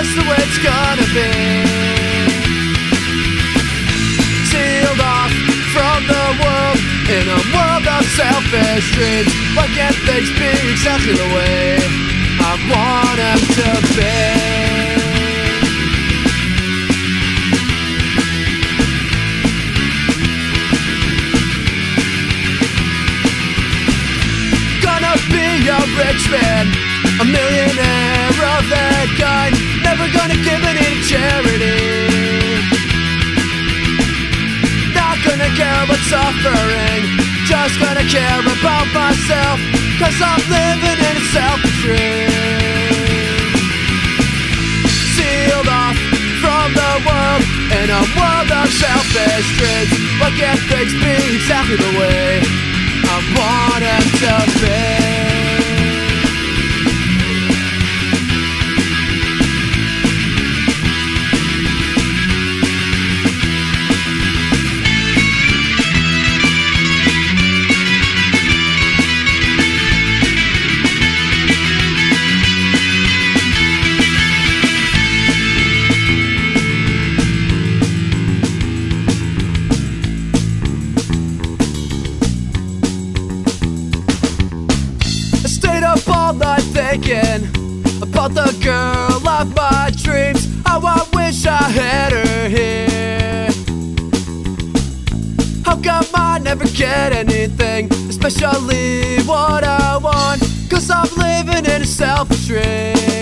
just the way it's gonna be. Sealed off from the world in a world of selfish dreams. Why can't things be exactly the way I want them to be? Be a rich man, a millionaire of that kind. Never gonna give it to charity. Not gonna care about suffering, just gonna care about myself, 'cause I'm living in a selfish dream. Sealed off from the world in a world of selfish dreams. Why can't things be exactly the way I want them to be? All night thinking about the girl of my dreams. How I wish I had her here. How come I never get anything, especially what I want? 'Cause I'm living in a selfish dream.